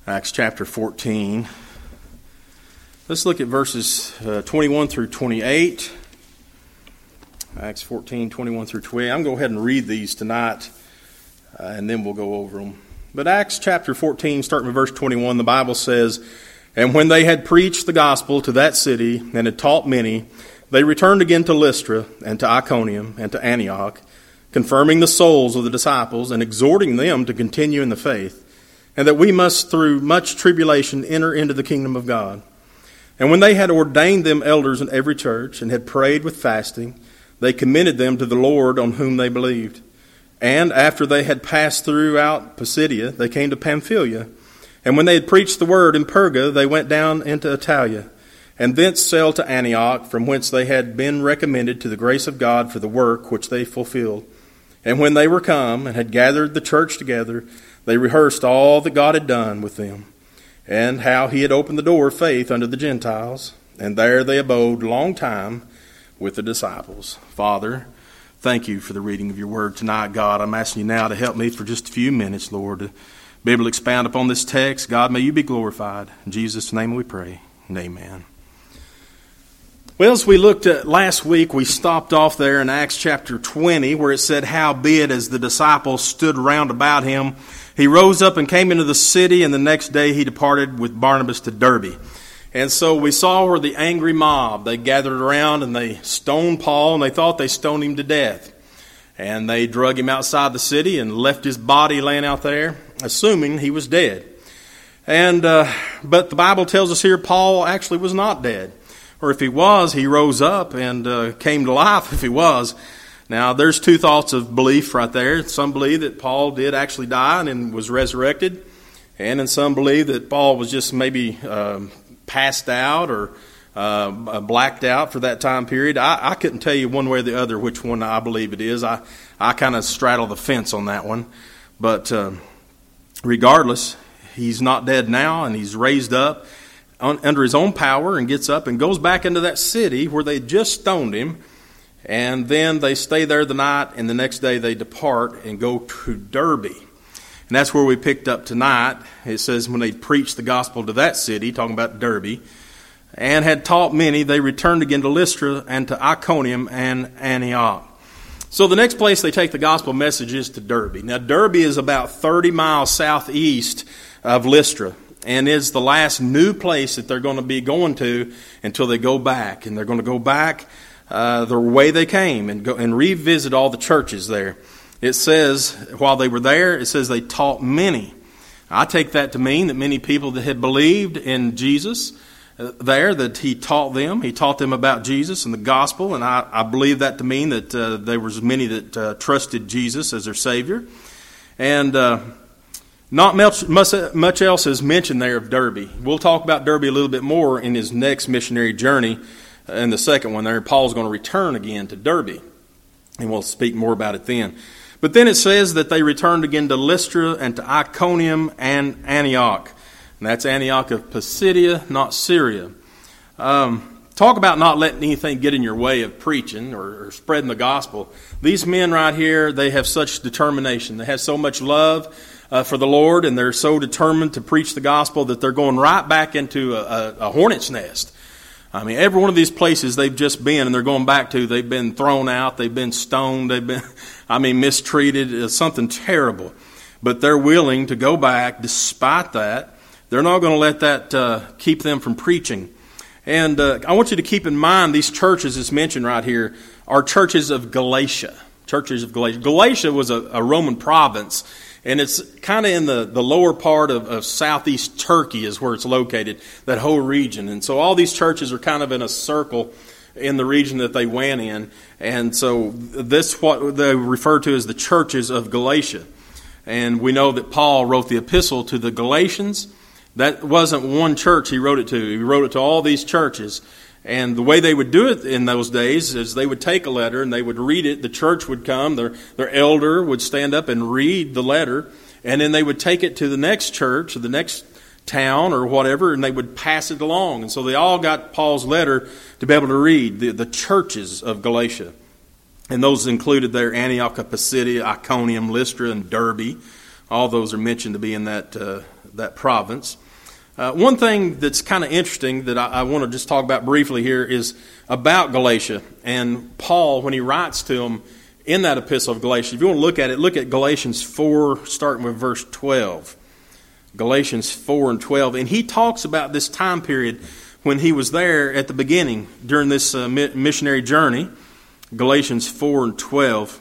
Acts chapter 14. Let's look at verses 21 through 28. Acts 14, 21 through 28. I'm going to go ahead and read these tonight, and then we'll go over them. But Acts chapter 14, starting with verse 21, the Bible says, "And when they had preached the gospel to that city and had taught many, they returned again to Lystra and to Iconium and to Antioch, confirming the souls of the disciples and exhorting them to continue in the faith, and that we must through much tribulation enter into the kingdom of God. And when they had ordained them elders in every church and had prayed with fasting, they commended them to the Lord on whom they believed. And after they had passed throughout Pisidia, they came to Pamphylia. And when they had preached the word in Perga, they went down into Italia, and thence sailed to Antioch, from whence they had been recommended to the grace of God for the work which they fulfilled. And when they were come and had gathered the church together, they rehearsed all that God had done with them, and how he had opened the door of faith unto the Gentiles. And there they abode long time with the disciples." Father, thank you for the reading of your word tonight, God. I'm asking you now to help me for just a few minutes, Lord, to be able to expound upon this text. God, may you be glorified. In Jesus' name we pray, and amen. Well, as we looked at last week, we stopped off there in Acts chapter 20, where it said, "Howbeit, as the disciples stood round about him, he rose up and came into the city, and the next day he departed with Barnabas to Derbe." And so we saw where the angry mob, they gathered around and they stoned Paul, and they thought they stoned him to death. And they drug him outside the city and left his body laying out there, assuming he was dead. But the Bible tells us here Paul actually was not dead. Or if he was, he rose up and came to life if he was. Now, there's two thoughts of belief right there. Some believe that Paul did actually die and was resurrected. And some believe that Paul was just maybe passed out or blacked out for that time period. I couldn't tell you one way or the other which one I believe it is. I kind of straddle the fence on that one. But regardless, he's not dead now, and he's raised up under his own power and gets up and goes back into that city where they just stoned him. And then they stay there the night, and the next day they depart and go to Derbe. And that's where we picked up tonight. It says, when they preached the gospel to that city, talking about Derbe, and had taught many, they returned again to Lystra and to Iconium and Antioch. So the next place they take the gospel message is to Derbe. Now, Derbe is about 30 miles southeast of Lystra, and is the last new place that they're going to be going to until they go back. And they're going to go back the way they came and go and revisit all the churches there. It says, while they were there, it says they taught many. I take that to mean that many people that had believed in Jesus there, that he taught them. He taught them about Jesus and the gospel, and I believe that to mean that there was many that trusted Jesus as their Savior. And not much else is mentioned there of Derbe. We'll talk about Derbe a little bit more in his next missionary journey. In the second one there, Paul's going to return again to Derbe, and we'll speak more about it then. But then it says that they returned again to Lystra and to Iconium and Antioch. And that's Antioch of Pisidia, not Syria. Talk about not letting anything get in your way of preaching or spreading the gospel. These men right here, they have such determination. They have so much love for the Lord, and they're so determined to preach the gospel that they're going right back into a hornet's nest. I mean, every one of these places they've just been and they're going back to, they've been thrown out, they've been stoned, they've been, mistreated. It's something terrible. But they're willing to go back despite that. They're not going to let that keep them from preaching. And I want you to keep in mind these churches that's mentioned right here are churches of Galatia. Churches of Galatia. Galatia was a Roman province. And it's kind of in the lower part of southeast Turkey is where it's located, that whole region. And so all these churches are kind of in a circle in the region that they went in. And so this what they refer to as the churches of Galatia. And we know that Paul wrote the epistle to the Galatians. That wasn't one church he wrote it to. He wrote it to all these churches. And the way they would do it in those days is they would take a letter and they would read it. The church would come. Their elder would stand up and read the letter. And then they would take it to the next church or the next town or whatever, and they would pass it along. And so they all got Paul's letter to be able to read, the churches of Galatia. And those included there Antioch of Pisidia, Iconium, Lystra, and Derbe. All those are mentioned to be in that that province. One thing that's kind of interesting that I want to just talk about briefly here is about Galatia. And Paul, when he writes to them in that epistle of Galatians, if you want to look at Galatians 4, starting with verse 12. Galatians 4 and 12. And he talks about this time period when he was there at the beginning during this missionary journey. Galatians 4 and 12.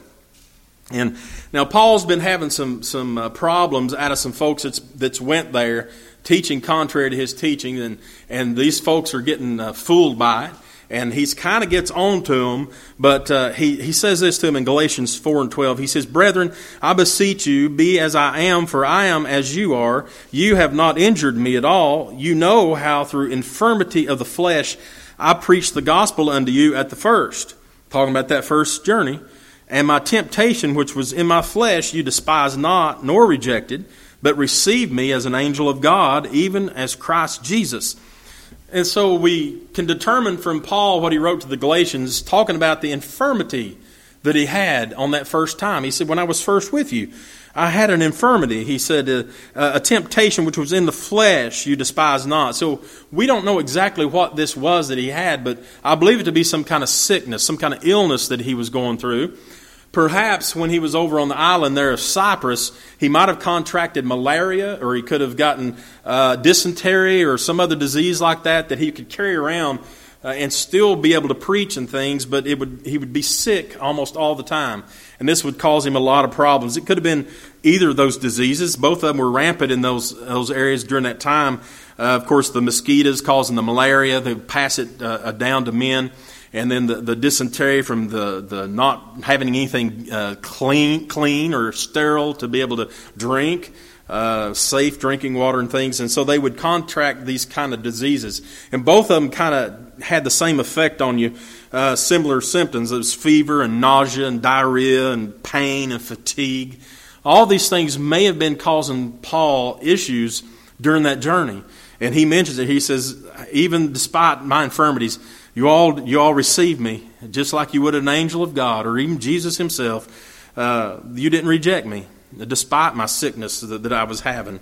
And now Paul's been having some problems out of some folks that's went there teaching contrary to his teaching, and these folks are getting fooled by it, and he's kind of gets on to them, but he says this to them in Galatians 4 and 12. He says, "Brethren, I beseech you, be as I am, for I am as you are. You have not injured me at all. You know how through infirmity of the flesh I preached the gospel unto you at the first." Talking about that first journey. "And my temptation, which was in my flesh, you despised not, nor rejected, but received me as an angel of God, even as Christ Jesus." And so we can determine from Paul what he wrote to the Galatians, talking about the infirmity that he had on that first time. He said, "When I was first with you, I had an infirmity." He said, "A temptation which was in the flesh, you despise not." So we don't know exactly what this was that he had, but I believe it to be some kind of sickness, some kind of illness that he was going through. Perhaps when he was over on the island there of Cyprus, he might have contracted malaria, or he could have gotten dysentery or some other disease like that he could carry around and still be able to preach and things, but he would be sick almost all the time. And this would cause him a lot of problems. It could have been either of those diseases. Both of them were rampant in those areas during that time. Of course, the mosquitoes causing the malaria, they would pass it down to men. And then the dysentery from the not having anything clean or sterile to be able to drink, safe drinking water and things. And so they would contract these kind of diseases. And both of them kind of had the same effect on you, similar symptoms. It was fever and nausea and diarrhea and pain and fatigue. All these things may have been causing Paul issues during that journey. And he mentions it. He says, "Even despite my infirmities, you all receive me just like you would an angel of God," or even Jesus himself. "You didn't reject me despite my sickness that I was having."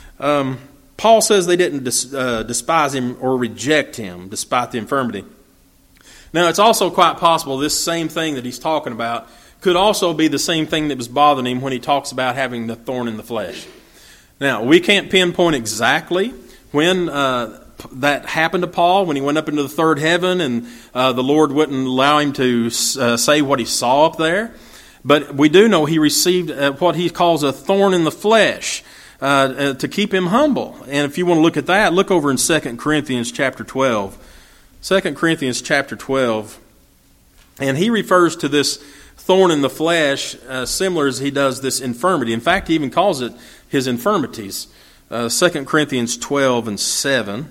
Paul says they didn't despise him or reject him despite the infirmity. Now, it's also quite possible this same thing that he's talking about could also be the same thing that was bothering him when he talks about having the thorn in the flesh. Now, we can't pinpoint exactly when that happened to Paul, when he went up into the third heaven and the Lord wouldn't allow him to say what he saw up there. But we do know he received what he calls a thorn in the flesh to keep him humble. And if you want to look at that, look over in 2 Corinthians chapter 12. 2 Corinthians chapter 12. And he refers to this thorn in the flesh similar as he does this infirmity. In fact, he even calls it his infirmities. 2 Corinthians 12 and 7.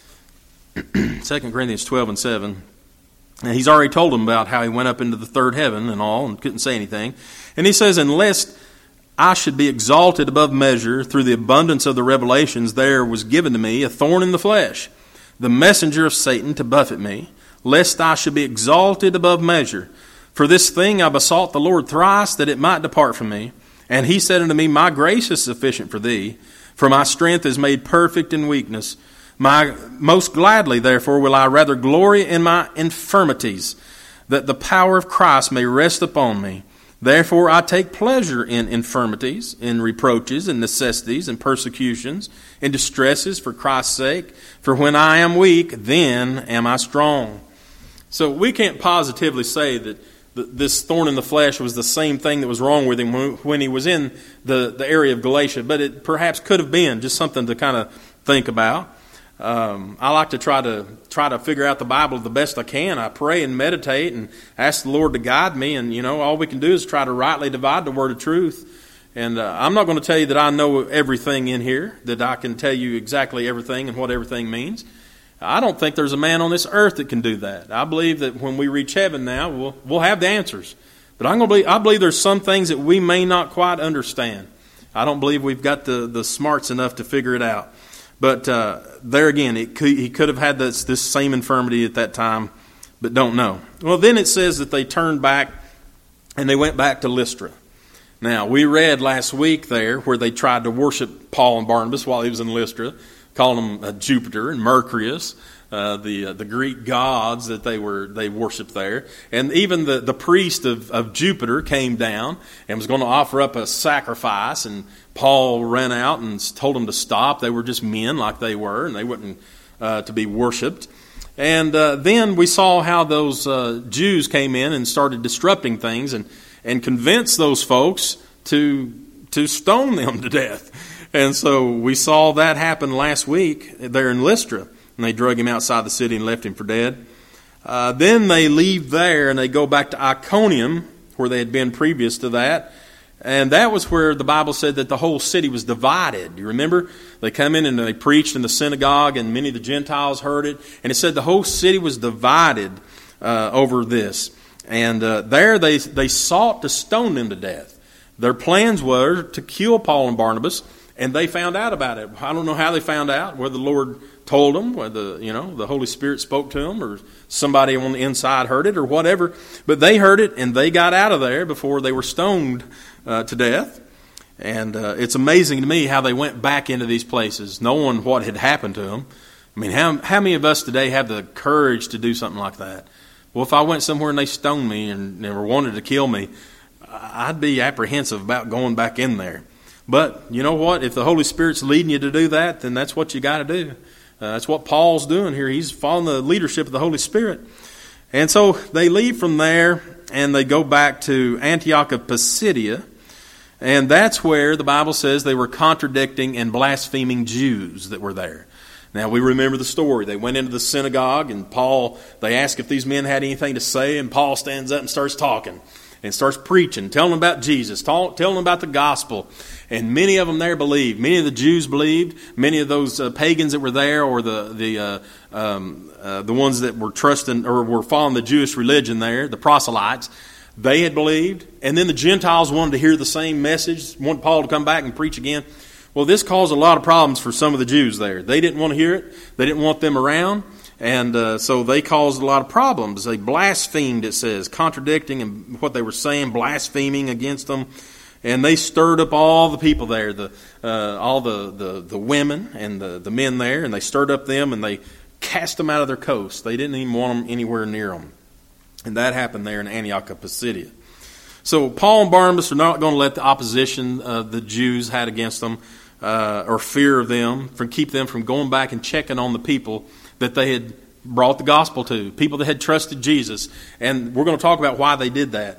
2 Corinthians 12 and 7. And he's already told them about how he went up into the third heaven and all and couldn't say anything. And he says, "Unless I should be exalted above measure through the abundance of the revelations, there was given to me a thorn in the flesh, the messenger of Satan to buffet me, lest I should be exalted above measure. For this thing I besought the Lord thrice, that it might depart from me. And he said unto me, My grace is sufficient for thee, for my strength is made perfect in weakness. Most gladly, therefore, will I rather glory in my infirmities, that the power of Christ may rest upon me. Therefore I take pleasure in infirmities, in reproaches, in necessities, in persecutions, in distresses for Christ's sake. For when I am weak, then am I strong." So we can't positively say that this thorn in the flesh was the same thing that was wrong with him when he was in the area of Galatia, but it perhaps could have been just something to kind of think about. I like to try to figure out the Bible the best I can. I pray and meditate and ask the Lord to guide me, and all we can do is try to rightly divide the word of truth. And I'm not going to tell you that I know everything in here, that I can tell you exactly everything and what everything means. I don't think there's a man on this earth that can do that. I believe that when we reach heaven now, we'll have the answers. But I believe there's some things that we may not quite understand. I don't believe we've got the smarts enough to figure it out. But there again, he could have had this same infirmity at that time, but don't know. Well, then it says that they turned back and they went back to Lystra. Now, we read last week there where they tried to worship Paul and Barnabas while he was in Lystra, calling them Jupiter and Mercurius, the Greek gods that they worshipped there. And even the priest of Jupiter came down and was going to offer up a sacrifice, and Paul ran out and told them to stop. They were just men like they were, and they weren't to be worshipped. And then we saw how those Jews came in and started disrupting things and convinced those folks to stone them to death. And so we saw that happen last week there in Lystra. And they drug him outside the city and left him for dead. Then they leave there and they go back to Iconium, where they had been previous to that. And that was where the Bible said that the whole city was divided. You remember? They come in and they preached in the synagogue, and many of the Gentiles heard it. And it said the whole city was divided over this. And there they sought to stone them to death. Their plans were to kill Paul and Barnabas, and they found out about it. I don't know how they found out, whether the Lord told them, whether the Holy Spirit spoke to them, or somebody on the inside heard it, or whatever. But they heard it, and they got out of there before they were stoned to death. And it's amazing to me how they went back into these places, knowing what had happened to them. I mean, how many of us today have the courage to do something like that? Well, if I went somewhere and they stoned me and they wanted to kill me, I'd be apprehensive about going back in there. But you know what? If the Holy Spirit's leading you to do that, then that's what you got to do. That's what Paul's doing here. He's following the leadership of the Holy Spirit. And so they leave from there and they go back to Antioch of Pisidia. And that's where the Bible says they were contradicting and blaspheming Jews that were there. Now, we remember the story. They went into the synagogue, and they asked if these men had anything to say, and Paul stands up and starts talking and starts preaching, telling them about Jesus, telling them about the gospel. And many of them there believed. Many of the Jews believed. Many of those pagans that were there, or the ones that were trusting or were following the Jewish religion there, the proselytes, they had believed. And then the Gentiles wanted to hear the same message, wanted Paul to come back and preach again. Well, this caused a lot of problems for some of the Jews there. They didn't want to hear it. They didn't want them around. And so they caused a lot of problems. They blasphemed, it says, contradicting what they were saying, blaspheming against them. And they stirred up all the people there, all the women and the men there. And they stirred up them and they cast them out of their coast. They didn't even want them anywhere near them. And that happened there in Antioch of Pisidia. So Paul and Barnabas are not going to let the opposition the Jews had against them or fear of them keep them from going back and checking on the people that they had brought the gospel to, people that had trusted Jesus. And we're going to talk about why they did that.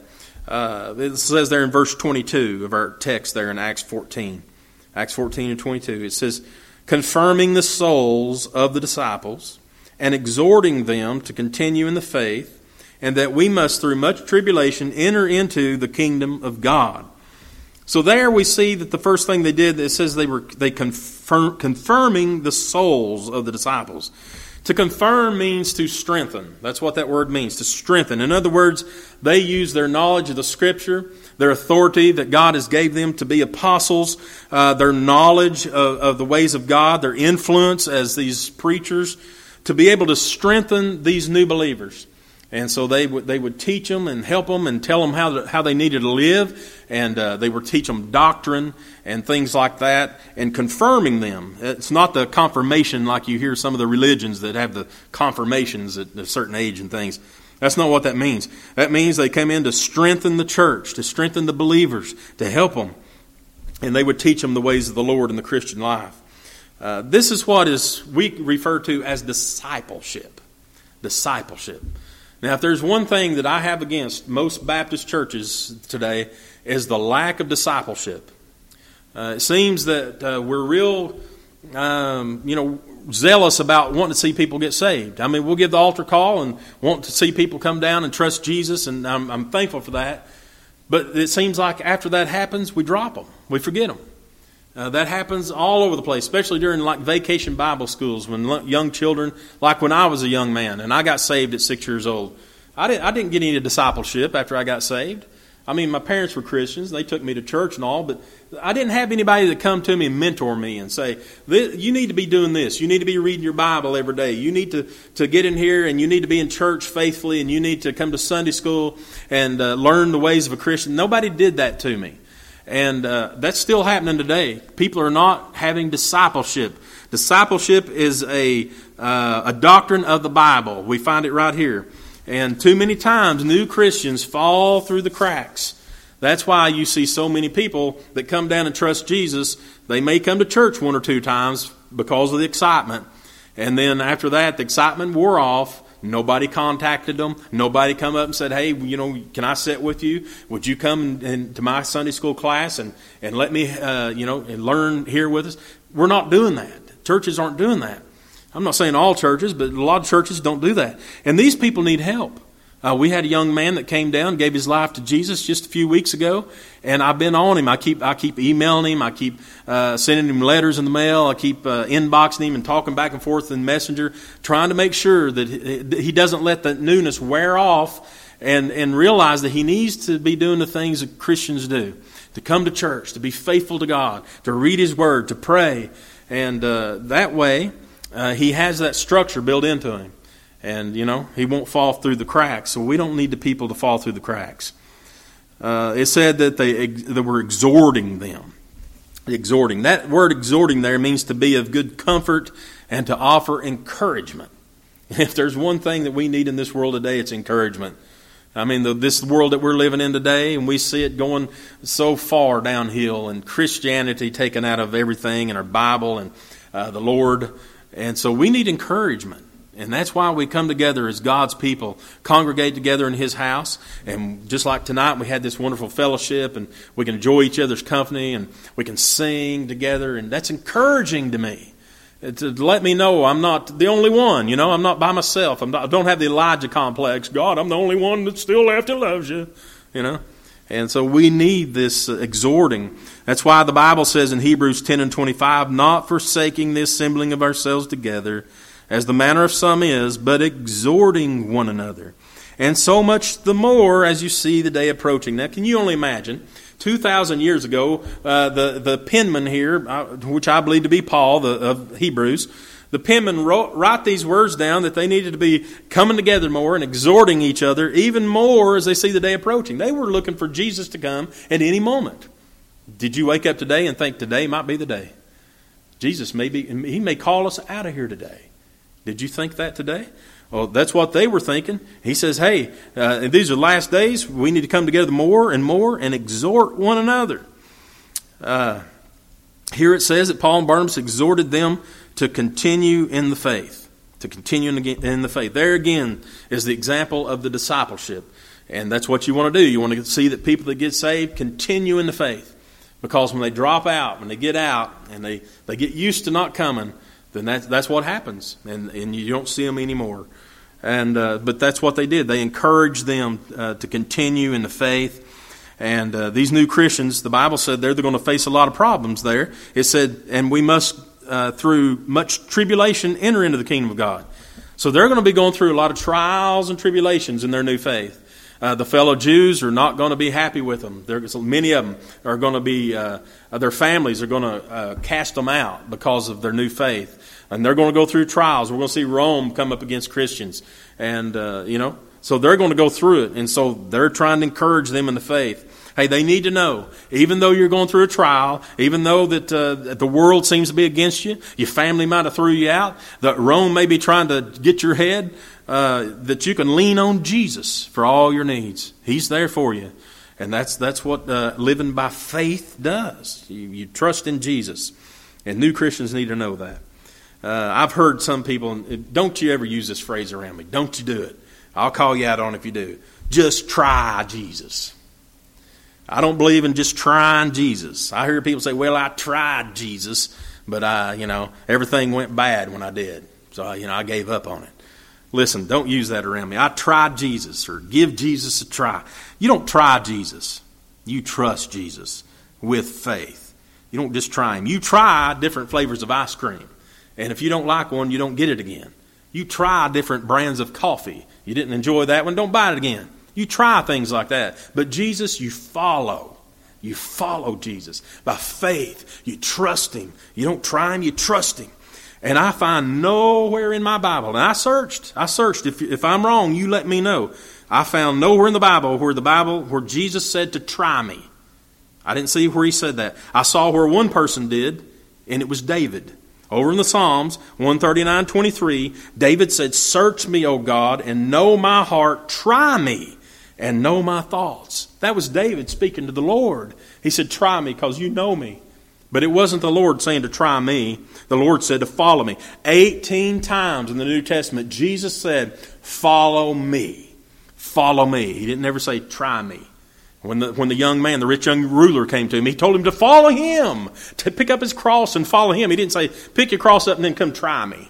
It says there in verse 22 of our text there in Acts 14. Acts 14 and 22. It says, confirming the souls of the disciples and exhorting them to continue in the faith, and that we must through much tribulation enter into the kingdom of God. So there we see that the first thing they did, it says they confirming the souls of the disciples. To confirm means to strengthen. That's what that word means, to strengthen. In other words, they use their knowledge of the Scripture, their authority that God has gave them to be apostles, their knowledge of the ways of God, their influence as these preachers, to be able to strengthen these new believers. And so they would teach them and help them and tell them how they needed to live. And they would teach them doctrine and things like that and confirming them. It's not the confirmation like you hear some of the religions that have the confirmations at a certain age and things. That's not what that means. That means they come in to strengthen the church, to strengthen the believers, to help them. And they would teach them the ways of the Lord in the Christian life. This is what we refer to as discipleship. Discipleship. Now, if there's one thing that I have against most Baptist churches today is the lack of discipleship. It seems that we're real, zealous about wanting to see people get saved. I mean, we'll give the altar call and want to see people come down and trust Jesus, and I'm thankful for that. But it seems like after that happens, we drop them. We forget them. That happens all over the place, especially during like vacation Bible schools when young children, like when I was a young man and I got saved at 6 years old. I didn't get any discipleship after I got saved. I mean, my parents were Christians. They took me to church and all, but I didn't have anybody that come to me and mentor me and say, you need to be doing this. You need to be reading your Bible every day. You need to get in here and you need to be in church faithfully and you need to come to Sunday school and learn the ways of a Christian. Nobody did that to me. And that's still happening today. People are not having discipleship. Discipleship is a doctrine of the Bible. We find it right here. And too many times, new Christians fall through the cracks. That's why you see so many people that come down and trust Jesus. They may come to church one or two times because of the excitement. And then after that, the excitement wore off. Nobody contacted them. Nobody come up and said, hey, can I sit with you? Would you come to my Sunday school class and let me, and learn here with us? We're not doing that. Churches aren't doing that. I'm not saying all churches, but a lot of churches don't do that. And these people need help. We had a young man that came down, gave his life to Jesus just a few weeks ago, and I've been on him. I keep emailing him. I keep sending him letters in the mail. I keep inboxing him and talking back and forth in Messenger, trying to make sure that he doesn't let the newness wear off and realize that he needs to be doing the things that Christians do, to come to church, to be faithful to God, to read His Word, to pray, and that way he has that structure built into him. And, he won't fall through the cracks. So we don't need the people to fall through the cracks. It said that they were exhorting them. Exhorting. That word exhorting there means to be of good comfort and to offer encouragement. If there's one thing that we need in this world today, it's encouragement. I mean, this world that we're living in today, and we see it going so far downhill, and Christianity taken out of everything, and our Bible and the Lord. And so we need encouragement. And that's why we come together as God's people, congregate together in His house. And just like tonight, we had this wonderful fellowship, and we can enjoy each other's company, and we can sing together. And that's encouraging to me, to let me know I'm not the only one. I'm not by myself. I don't have the Elijah complex. God, I'm the only one that's still left that loves you. And so we need this exhorting. That's why the Bible says in Hebrews 10:25, not forsaking the assembling of ourselves together, as the manner of some is, but exhorting one another. And so much the more as you see the day approaching. Now, can you only imagine, 2,000 years ago, the penman here, which I believe to be Paul of Hebrews, the penman wrote these words down that they needed to be coming together more and exhorting each other even more as they see the day approaching. They were looking for Jesus to come at any moment. Did you wake up today and think today might be the day? Jesus He may call us out of here today. Did you think that today? Well, that's what they were thinking. He says, hey, these are the last days. We need to come together more and exhort one another. Here it says that Paul and Barnabas exhorted them to continue in the faith. To continue in the faith. There again is the example of the discipleship. And that's what you want to do. You want to see that people that get saved continue in the faith. Because when they drop out, when they get out, and they get used to not coming, then that's what happens, and you don't see them anymore. And but that's what they did. They encouraged them to continue in the faith. And these new Christians, the Bible said they're going to face a lot of problems there. It said, and we must, through much tribulation, enter into the kingdom of God. So they're going to be going through a lot of trials and tribulations in their new faith. The fellow Jews are not going to be happy with them. Many of them are going to be, their families are going to cast them out because of their new faith. And they're going to go through trials. We're going to see Rome come up against Christians. And, so they're going to go through it. And so they're trying to encourage them in the faith. Hey, they need to know, even though you're going through a trial, even though that the world seems to be against you, your family might have threw you out, that Rome may be trying to get your head, that you can lean on Jesus for all your needs. He's there for you. And that's what living by faith does. You trust in Jesus. And new Christians need to know that. I've heard some people, don't you ever use this phrase around me. Don't you do it. I'll call you out on it if you do. Just try Jesus. I don't believe in just trying Jesus. I hear people say, well, I tried Jesus, but everything went bad when I did. So, I gave up on it. Listen, don't use that around me. I tried Jesus, or give Jesus a try. You don't try Jesus. You trust Jesus with faith. You don't just try Him. You try different flavors of ice cream. And if you don't like one, you don't get it again. You try different brands of coffee. You didn't enjoy that one, don't buy it again. You try things like that. But Jesus, you follow. You follow Jesus. By faith, you trust Him. You don't try Him, you trust Him. And I find nowhere in my Bible, and I searched. If I'm wrong, you let me know. I found nowhere in the Bible where Jesus said to try me. I didn't see where he said that. I saw where one person did, and it was David. Over in the Psalms, 139:23, David said, "Search me, O God, and know my heart. Try me and know my thoughts." That was David speaking to the Lord. He said, "Try me because you know me." But it wasn't the Lord saying to try me. The Lord said to follow me. 18 times in the New Testament, Jesus said, "Follow me. Follow me." He didn't ever say, "Try me." When the young man, the rich young ruler came to him, he told him to follow him, to pick up his cross and follow him. He didn't say, "Pick your cross up and then come try me."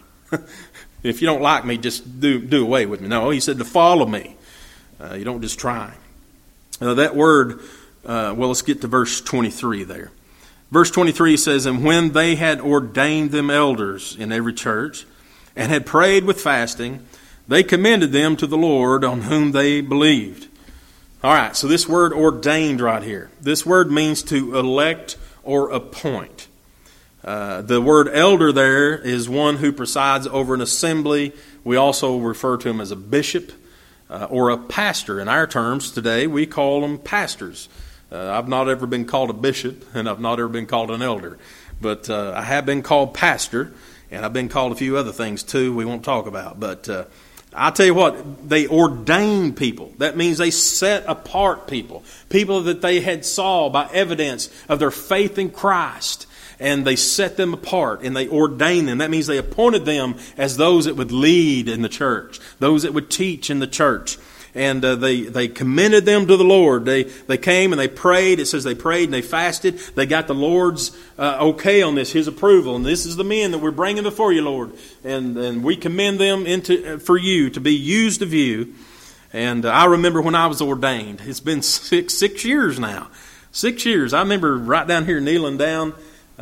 If you don't like me, just do away with me. No, he said to follow me. You don't just try. That word, let's get to verse 23 there. Verse 23 says, "And when they had ordained them elders in every church, and had prayed with fasting, they commended them to the Lord on whom they believed." All right, so this word ordained right here. This word means to elect or appoint. The word elder there is one who presides over an assembly. We also refer to him as a bishop or a pastor. In our terms today, we call them pastors. I've not ever been called a bishop, and I've not ever been called an elder. But I have been called pastor, and I've been called a few other things too we won't talk about. But I'll tell you what, they ordained people. That means they set apart people. People that they had saw by evidence of their faith in Christ. And they set them apart and they ordained them. That means they appointed them as those that would lead in the church. Those that would teach in the church. And they commended them to the Lord. They came and they prayed. It says they prayed and they fasted. They got the Lord's okay on this, His approval. And this is the men that we're bringing before you, Lord. And we commend them for you, to be used of you. And I remember when I was ordained. It's been six years now. 6 years. I remember right down here kneeling down.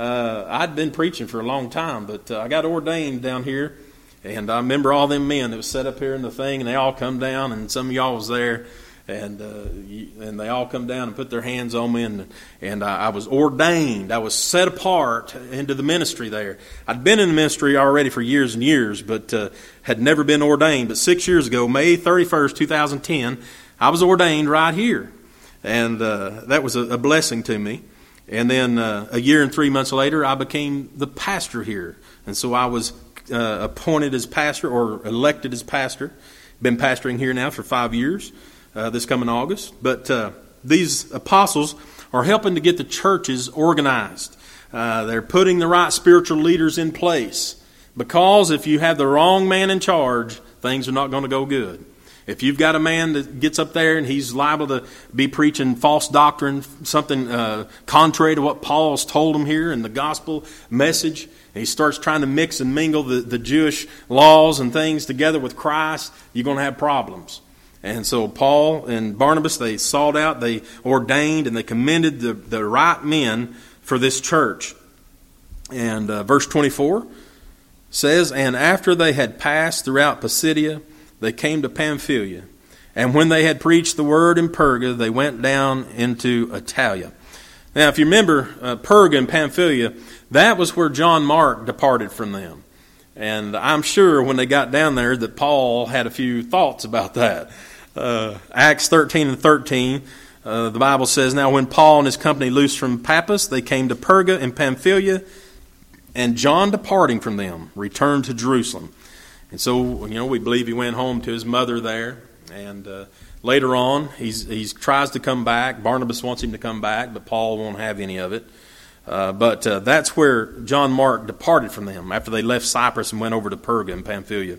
I'd been preaching for a long time, but I got ordained down here. And I remember all them men that was set up here in the thing, and they all come down, and some of y'all was there, and they all come down and put their hands on me, and I was ordained. I was set apart into the ministry there. I'd been in the ministry already for years and years, but had never been ordained. But 6 years ago, May 31st, 2010, I was ordained right here, and that was a blessing to me. And then a year and 3 months later, I became the pastor here, and so I was appointed as pastor or elected as pastor. Been pastoring here now for 5 years, this coming August. But these apostles are helping to get the churches organized. They're putting the right spiritual leaders in place. Because if you have the wrong man in charge, things are not going to go good. If you've got a man that gets up there and he's liable to be preaching false doctrine, something contrary to what Paul's told him here in the gospel message, and he starts trying to mix and mingle the Jewish laws and things together with Christ, you're going to have problems. And so Paul and Barnabas, they sought out, they ordained, and they commended the right men for this church. And verse 24 says, "And after they had passed throughout Pisidia, they came to Pamphylia. And when they had preached the word in Perga, they went down into Attalia." Now, if you remember Perga and Pamphylia, that was where John Mark departed from them. And I'm sure when they got down there that Paul had a few thoughts about that. Acts 13 and 13, the Bible says, "Now when Paul and his company loosed from Paphos, they came to Perga and Pamphylia, and John departing from them returned to Jerusalem." And so, we believe he went home to his mother there. And later on, he tries to come back. Barnabas wants him to come back, but Paul won't have any of it. But that's where John Mark departed from them after they left Cyprus and went over to Perga and Pamphylia.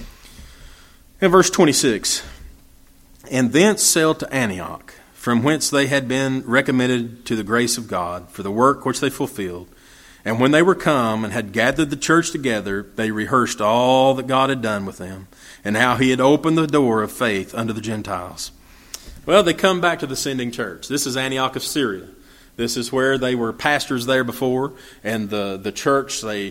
In verse 26, "And thence sailed to Antioch, from whence they had been recommended to the grace of God for the work which they fulfilled. And when they were come and had gathered the church together, they rehearsed all that God had done with them, and how He had opened the door of faith unto the Gentiles." Well, they come back to the sending church. This is Antioch of Syria. This is where they were pastors there before, and the church, they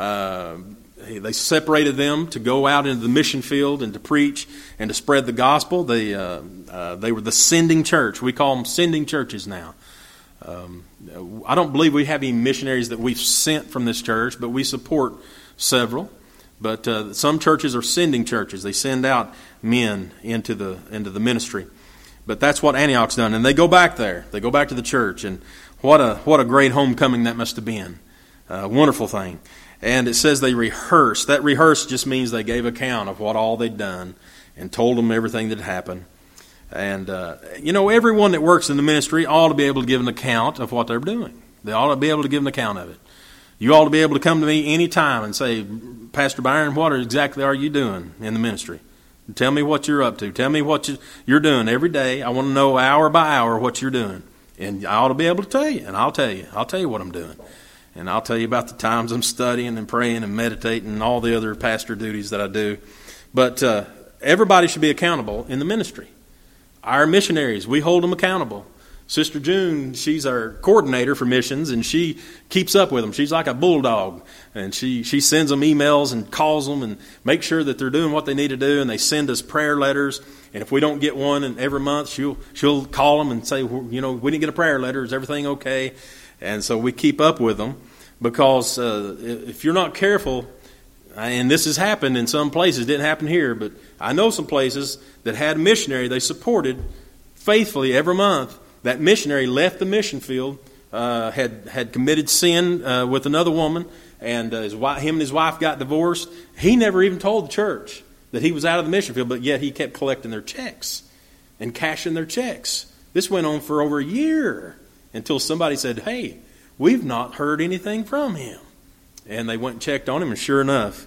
separated them to go out into the mission field and to preach and to spread the gospel. They were the sending church. We call them sending churches now. I don't believe we have any missionaries that we've sent from this church, but we support several. But some churches are sending churches. They send out men into the ministry. But that's what Antioch's done. And they go back there. They go back to the church. And What a great homecoming that must have been. Wonderful thing. And it says they rehearsed. That rehearse just means they gave account of what all they'd done and told them everything that happened. And, everyone that works in the ministry ought to be able to give an account of what they're doing. They ought to be able to give an account of it. You ought to be able to come to me any time and say, Pastor Byron, what exactly are you doing in the ministry? Tell me what you're up to. Tell me what you're doing every day. I want to know hour by hour what you're doing. And I ought to be able to tell you, and I'll tell you. I'll tell you what I'm doing. And I'll tell you about the times I'm studying and praying and meditating and all the other pastor duties that I do. But everybody should be accountable in the ministry. Our missionaries, we hold them accountable. Sister June, she's our coordinator for missions, and she keeps up with them. She's like a bulldog, and she sends them emails and calls them and makes sure that they're doing what they need to do, and they send us prayer letters. And if we don't get one and every month, she'll call them and say, we didn't get a prayer letter. Is everything okay? And so we keep up with them because if you're not careful, and this has happened in some places, it didn't happen here, but I know some places that had a missionary they supported faithfully every month. That missionary left the mission field, had committed sin with another woman, and him and his wife got divorced. He never even told the church that he was out of the mission field, but yet he kept collecting their checks and cashing their checks. This went on for over a year until somebody said, hey, we've not heard anything from him. And they went and checked on him, and sure enough,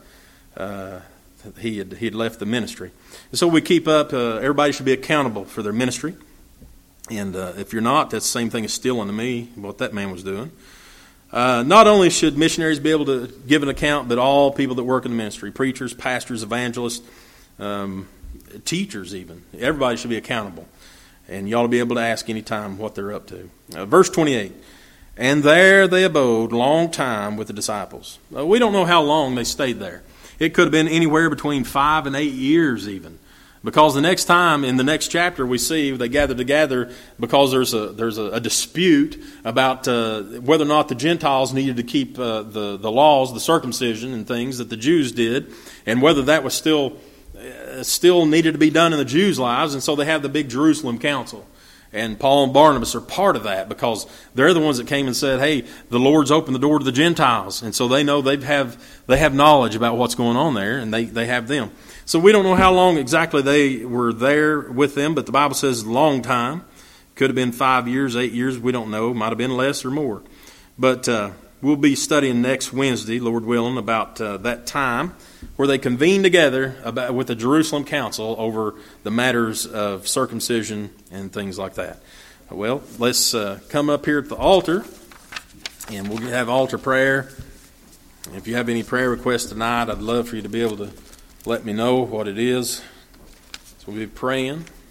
he had left the ministry. And so we keep up. Everybody should be accountable for their ministry. And if you're not, that's the same thing as stealing to me, what that man was doing. Not only should missionaries be able to give an account, but all people that work in the ministry, preachers, pastors, evangelists, teachers even. Everybody should be accountable. And you ought to be able to ask any time what they're up to. Verse 28, and there they abode long time with the disciples. We don't know how long they stayed there. It could have been anywhere between 5 and 8 years even. Because the next time, in the next chapter, we see they gathered together because there's a dispute about whether or not the Gentiles needed to keep the laws, the circumcision and things that the Jews did, and whether that was still needed to be done in the Jews' lives. And so they have the big Jerusalem Council. And Paul and Barnabas are part of that because they're the ones that came and said, hey, the Lord's opened the door to the Gentiles. And so they know they have knowledge about what's going on there, and they have them. So we don't know how long exactly they were there with them, but the Bible says a long time. Could have been 5 years, 8 years, we don't know. Might have been less or more. But we'll be studying next Wednesday, Lord willing, about that time where they convened together with the Jerusalem Council over the matters of circumcision and things like that. Well, let's come up here at the altar, and we'll have altar prayer. If you have any prayer requests tonight, I'd love for you to be able to let me know what it is. So we'll be praying.